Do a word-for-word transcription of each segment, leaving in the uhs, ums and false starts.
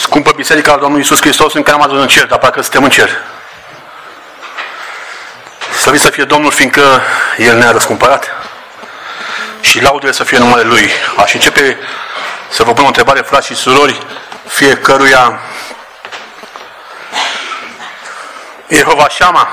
Scumpă Biserica al Domnului Iisus Hristos, în care am adus în cer, dar parcă suntem în cer. Slăvit să fie Domnul, fiindcă El ne-a răscumpărat și laudele să fie numele Lui. Aș începe să vă pun o întrebare, frați și surori, fiecăruia. Jehova Shama,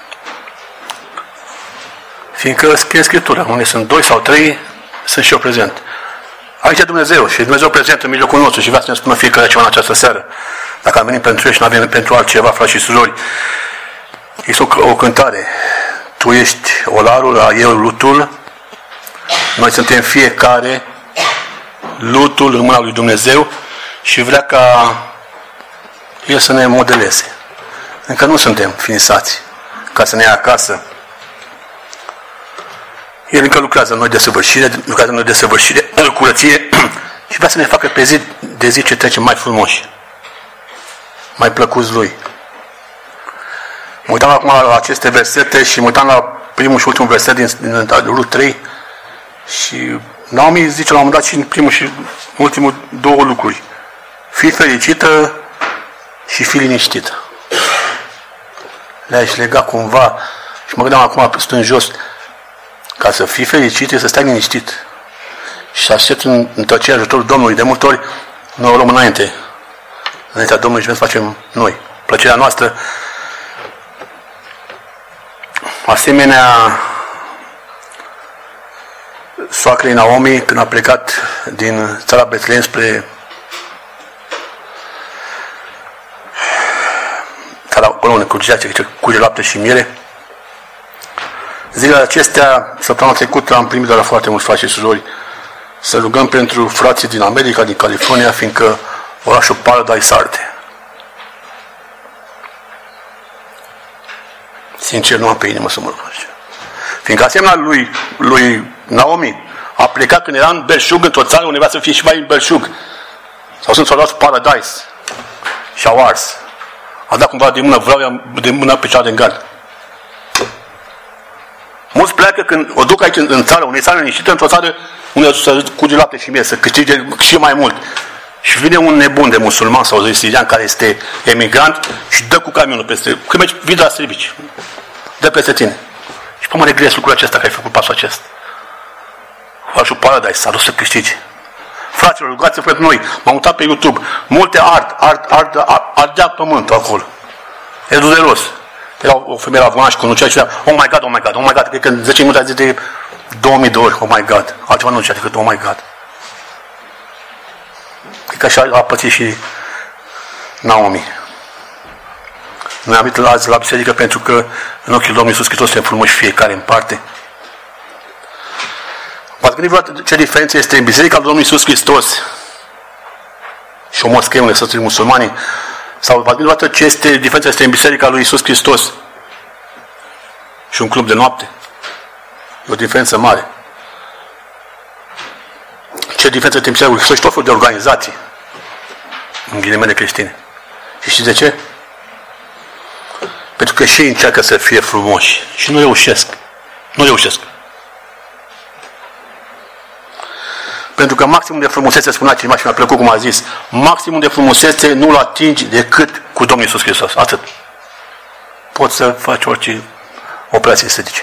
fiindcă scrie Scriptura, unde sunt doi sau trei, sunt și eu prezent. Aici e Dumnezeu și Dumnezeu prezent în mijlocul nostru și vrea să ne spună fiecare ceva în această seară. Dacă am venit pentru El și nu am venit pentru altceva, frați și surori, este o, o cântare. Tu ești olarul, eu lutul, noi suntem fiecare lutul în mâna lui Dumnezeu și vrea ca El să ne modeleze. Încă nu suntem finisați ca să ne ia acasă. El încă lucrează în noi de săvârșire, lucrează în noi de săvârșire, curăție și vrea să ne facă pe zi de zi ce trece mai frumoși, mai plăcuți Lui. Mă uitam acum la aceste versete și mă uitam la primul și ultimul verset din, din Rut trei și Naomi zice la un moment dat și în primul și ultimul două lucruri. Fii fericită și fii liniștită. Le-aș lega cumva și mă gândeam acum stând jos, ca să fii fericit, e să stai liniștit. Și să aștept în, în tăcere ajutorul Domnului. De multe ori noi o luăm înainte. Înaintea Domnului și vrem să facem noi. Plăcerea noastră. Asemenea, soacrei Naomi, când a plecat din țara Betlehem spre țara acolo unde curgea, ce curge lapte și miere, zilele acestea, săptămâna trecută, am primit de la foarte mulți frați și surori să rugăm pentru frații din America, din California, fiindcă orașul Paradise arde. Sincer, nu am pe inimă să mă rog. Fiindcă asemenea lui, lui Naomi a plecat când era în belșug, într-o țară unde vrea să fie și mai în belșug. Sau sunt soldați Paradise și au ars. A dat cumva de mână vreau de mână pe cea de gard. Mulți pleacă când o duc aici în, în țară, unei țară liniștită, într-o țară unde să curge lapte și miere, să câștige și mai mult. Și vine un nebun de musulman sau de sirian care este emigrant și dă cu camionul peste. Când mergi, vii de la servici, dă peste tine. Și pe mă regres lucrul acesta, că ai făcut pasul acesta. Orașul Paradise s-a dus să câștige. Fraților, rugați-vă pentru noi. M-am mutat pe YouTube. Multe ard, ard, ard, ard ardea pământul acolo. E dureros. Era o femeie la volan și conducea și spunea, oh my God, oh my God, oh my God. Cred că în zece minute a zis de două mii de ori, oh my God. Altceva nu zicea decât, oh my God. Cred că așa a pățit și Naomi. Noi am venit azi la biserică pentru că în ochii Domnului Iisus Hristos suntem frumoși fiecare în parte. V-ați gândit vreodată ce diferență este în biserica lui Domnului Iisus Hristos și o moschee unde sunt musulmanii? Sau v-ați gândit vreodată ce este, diferența este în biserica lui Iisus Hristos și un club de noapte? E o diferență mare. Ce diferență este în biserica lui Hristos și tot felul de organizații în ghilimele creștine. Și știți de ce? Pentru că și ei încearcă să fie frumoși și nu reușesc. Nu reușesc. Pentru că maximum de frumusețe, spunea cineva și mi-a plăcut cum a zis, maximum de frumusețe nu-l atingi decât cu Domnul Iisus Hristos. Atât. Poți să faci orice operație estetice.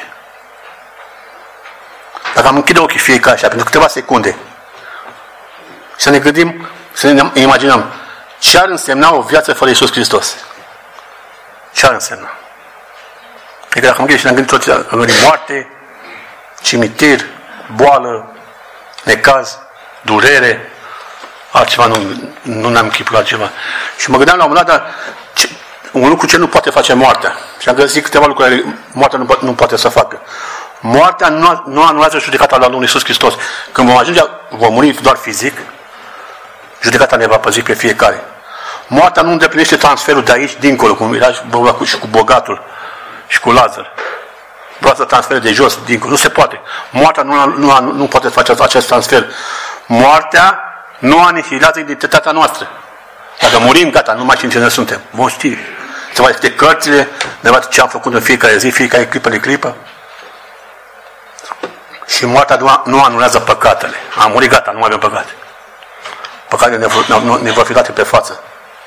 Dacă am închide ochii fiecare așa, pentru câteva secunde, să ne gândim, să ne imaginăm ce ar însemna o viață fără Iisus Hristos. Ce ar însemna? Adică dacă am gândit și ne-am gândit tot, am gândit moarte, cimitir, boală, necaz, durere, altceva, nu, nu ne-am închipuit altceva. Și mă gândeam la un moment dat, dar ce, un lucru ce nu poate face moartea. Și am găsit câteva lucruri care moartea nu, nu poate să facă. Moartea nu, nu anulează judecata la Domnul Iisus Hristos. Când vom ajunge, vom muri doar fizic, judecata ne va păzi pe fiecare. Moartea nu îndeplinește transferul de aici, dincolo, cum era și cu bogatul și cu Lazar. Vreau să transfere de jos, dincolo. Nu se poate. Moartea nu, nu, nu poate face acest transfer. Moartea nu anihilează identitatea noastră. Dacă murim, gata, nu mai știm ce ne suntem. Vom ști. Se va citi cărțile, ne va ce am făcut în fiecare zi, fiecare clipă de clipă. Și moartea nu, nu anulează păcatele. Am murit, gata, nu mai avem păcate. Păcatele ne, ne, ne vor fi date pe față.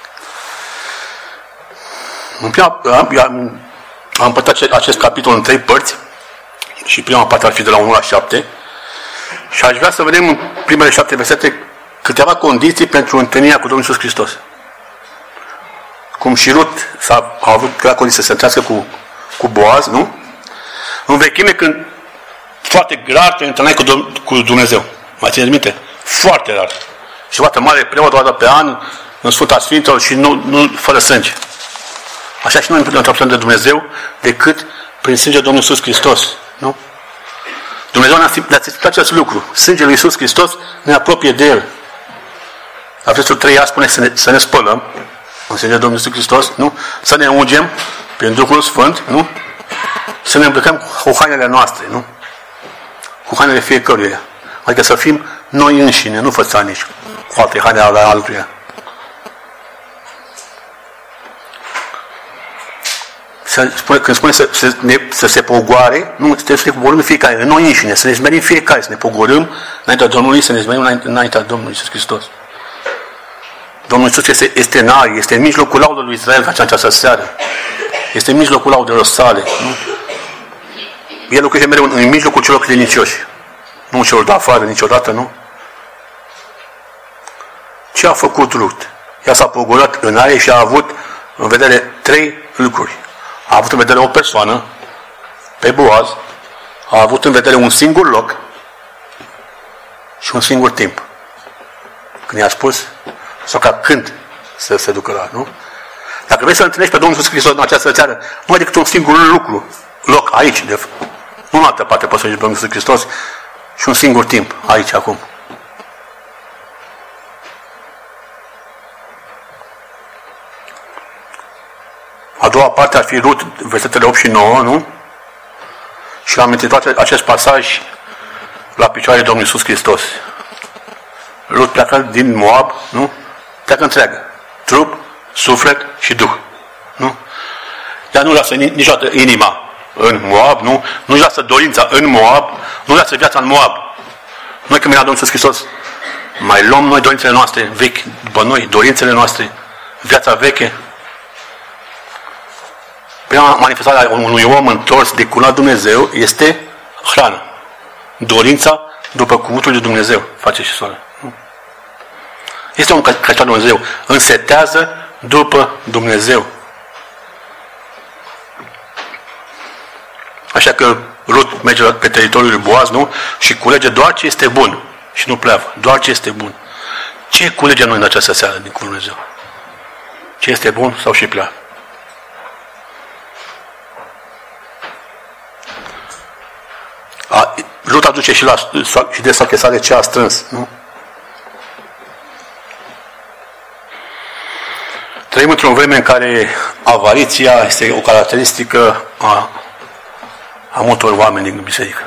În prima, am, am, am împărțit acest capitol în trei părți și prima parte ar fi de la unu la șapte și aș vrea să vedem în primele șapte versete câteva condiții pentru întâlnirea cu Domnul Iisus Hristos. Cum și Rut s-a a avut câteva condiții să se întâlnească cu, cu Boaz, nu? În vechime, când foarte rar te întâlneai cu, Dom- cu Dumnezeu. Mai țineți minte? Foarte rar. Și poate mare preot o dată pe an în Sfânta Sfintelor și nu, nu fără sânge. Așa și noi nu ne apropiem de Dumnezeu decât prin sângele Domnului Iisus Hristos. Nu? Dumnezeu ne-a simțit acest lucru. Sângele lui Iisus Hristos ne apropie de El. La versetul trei a spune să ne, să ne spălăm în sângele Domnului Iisus Hristos, nu? Să ne ungem prin Duhul Sfânt, nu? Să ne îmbrăcăm cu hainele noastre, nu? Cu hainele fiecăruia. Adică să fim noi înșine, nu fățanici, cu alte haine ale altuia. Să spune, când spune să, să, ne, să se pogoare, nu, trebuie să ne pogorâm fiecare, în noi înșine, să ne smerim fiecare, să ne pogorâm înaintea Domnului, să ne smerim înaintea Domnului Iisus Hristos. Domnul Iisus este, este în aer, este în mijlocul laudelor lui Israel ca această seară. Este în mijlocul laudelor sale. Nu? El lucrează mereu în, în mijlocul celor credincioși. Nu celor de afară, niciodată, nu? Ce a făcut Rut? Ea s-a pogorat în aer și a avut în vedere trei lucruri. A avut în vedere o persoană, pe Boaz, a avut în vedere un singur loc și un singur timp. Când i-a spus, sau ca când să se ducă la, nu? Dacă vrei să întâlnești pe Domnul Iisus Hristos în această țară, nu ai decât un singur lucru, loc, aici, de nu în altă parte poți să ajungi pe Domnul Iisus Hristos, și un singur timp, aici, acum. A doua parte ar fi Rut, versetele opt și nouă, nu? Și am amintit acest pasaj la picioarele Domnului Iisus Hristos. Rut pleacă din Moab, nu? Pleacă întreagă. Trup, suflet și Duh. Nu? Ea nu lasă niciodată inima în Moab, nu? Nu-și lasă dorința în Moab, nu lasă viața în Moab. Noi când venim la Domnul Iisus Hristos, mai luăm noi dorințele noastre vechi după noi, dorințele noastre, viața veche. Prima manifestare a unui om întors de curând la Dumnezeu este hrană. Dorința după cuvântul lui Dumnezeu. Face și soare. Este un care de Dumnezeu. Însetează după Dumnezeu. Așa că Rut merge pe teritoriul lui Boaz, nu? Și culege doar ce este bun. Și nu pleavă. Doar ce este bun. Ce culegem noi în această seară din cuvântul Dumnezeu? Ce este bun sau și pleavă? A, Rut aduce și, la, și de sachesare ce a strâns, nu? Trăim într-o vreme în care avariția este o caracteristică a, a multor oameni din biserică.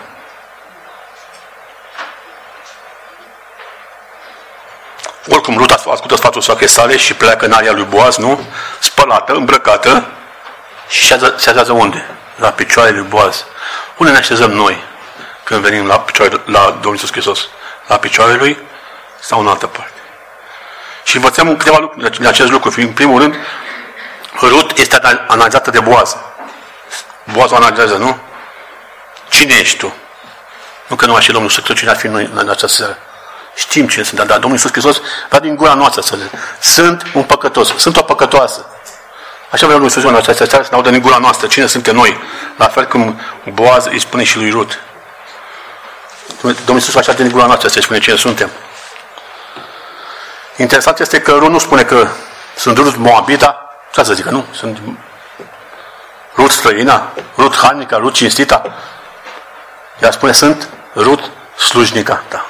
Oricum, Rut ascultă sfatul soacrei sale și pleacă în aria lui Boaz, nu? Spălată, îmbrăcată și se așează unde? La picioarele lui Boaz. Unde ne așezăm noi când venim la, picioare, la Domnul Iisus Hristos? La picioarele lui sau în altă parte? Și învățăm câteva lucruri din acest lucru. În primul rând, Rut este analizată de Boaz. Boaz o analizează, nu? Cine ești tu? Nu că nu așa Domnul Iisus Hristos, cine ar fi noi în această seară. Știm cine sunt, dar Domnul Iisus Hristos va din gura noastră să zic. Sunt un păcătos, sunt o păcătoasă. Așa vrea Domnul Iisus în această seară să ne audă din gura noastră cine suntem noi. La fel cum Boaz îi spune și lui Rut. Domnul Iisus așa din gura noastră să spune cine suntem. Interesant este că Rut nu spune că sunt Rut Moabita, ce să zică, nu? Sunt Rut străina, Rut harnica, Rut cinstita. Ea spune, sunt Rut slujnica ta.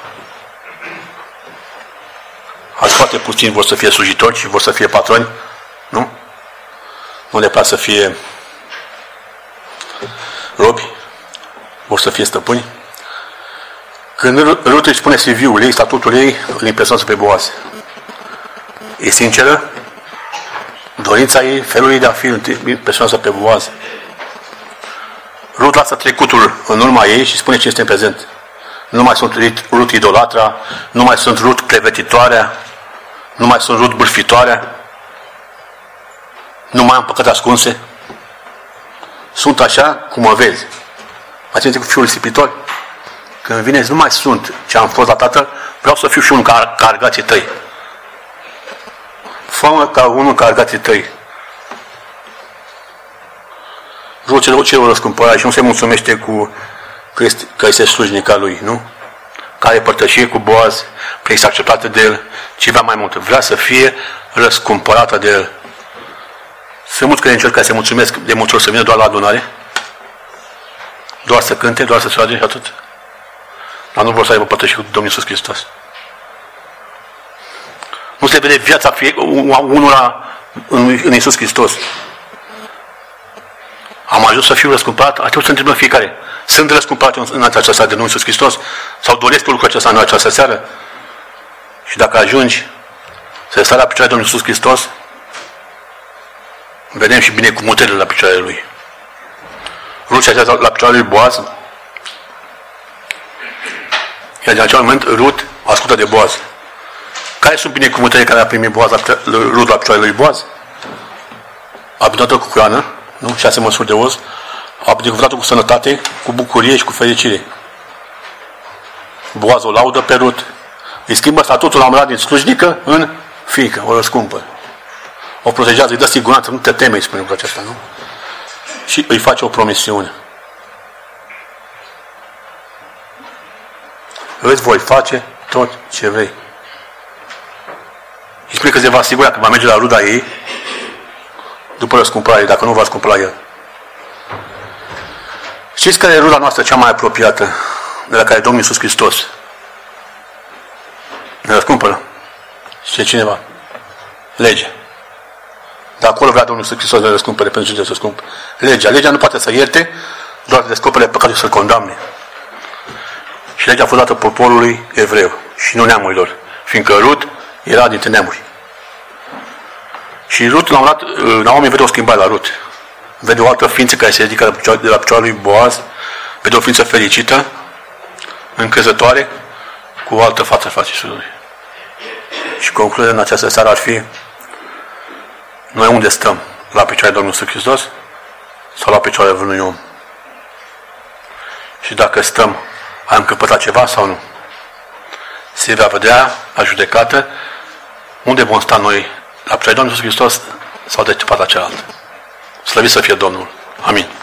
Azi foarte puțini vor să fie slujitori și vor să fie patroni, nu? Nu le place să fie robi, vor să fie stăpâni. Când Rut își spune C V-ul ei, statutul ei, îl impresionează pe Boaz. E sinceră, dorința ei, felul ei de a fi, impresionează pe Boaz. Rut lasă trecutul în urma ei și spune ce este în prezent. Nu mai sunt Rut idolatra, nu mai sunt Rut clevetitoarea, nu mai sunt Rut bârfitoarea. Nu mai am păcate ascunse. Sunt așa cum mă vezi. Mai țineți cu fiul risipitor? Când vine, nu mai sunt ce am fost la Tatăl, vreau să fiu și unul ca, ca argații tăi. Fă-mă ca unul ca argații tăi. Rugul celor răscumpărați și nu se mulțumește cu că este, că este slujnica lui, nu? Care părtășie cu Boaz, că este acceptată de el, ceva mai mult. Vrea să fie răscumpărată de el. Sunt mulți credincioși care se mulțumesc de multe ori să vină doar la adunare, doar să cânte, doar să se roage și atât. Dar nu vor să aibă părtășie cu Domnul Iisus Hristos. Nu se vede viața fie, unora în, în Iisus Hristos. Am ajuns să fiu răscumpărat, atunci se întâmplă fiecare. Sunt răscumpărat în, în această seară de Domnul Iisus Hristos? Sau doresc lucrul acesta în această seară? Și dacă ajungi să stai la picioarele Domnului Iisus Hristos, vedem și binecuvântările la picioarele Lui. Rut și la picioarele Lui Boaz, iar din acel moment Rut ascultă de Boaz. Care sunt binecuvântările care a primit Boaz la, Rut la picioarele Lui Boaz? A binecuvântat-o cu hrană, nu? Șase măsuri de oz. A binecuvântat-o cu sănătate, cu bucurie și cu fericire. Boaz o laudă pe Rut. Îi schimbă statutul la un moment dat din slujnică în fiică, o răscumpă. O protejează, îi dă siguranță, nu te teme, îi spune lucrul acesta, nu? Și îi face o promisiune. Îți voi face tot ce vrei. Îi spune că se va asigura că va merge la ruda ei după răscumpărare, dacă nu va răscumpăra el. Știți care e ruda noastră cea mai apropiată de la care Domnul Iisus Hristos ne răscumpără? Știe cineva? Lege. Dar acolo vrea Domnul Iisus Hristos să ne răscumpere pentru ce să scump. Legea. Legea nu poate să ierte, doar să descopere păcatul și să-l condamne. Și legea a fost dată poporului evreu și nu neamurilor, fiindcă Rut era dintre neamuri. Și Rut, la un dat, Naomi vede o schimbare la Rut. Vede o altă ființă care se ridică de la picioarele lui Boaz, vede o ființă fericită, încrezătoare, cu o altă față față Iisusului. Și concluzia în această seară ar fi: noi unde stăm? La picioarele Domnului Iisus Hristos sau la picioarele vreunui om? Și dacă stăm, am căpătat ceva sau nu? Se va vedea la judecată unde vom sta noi, la picioarele Domnului Iisus Hristos sau de partea cealaltă. Slăvit să fie Domnul. Amin.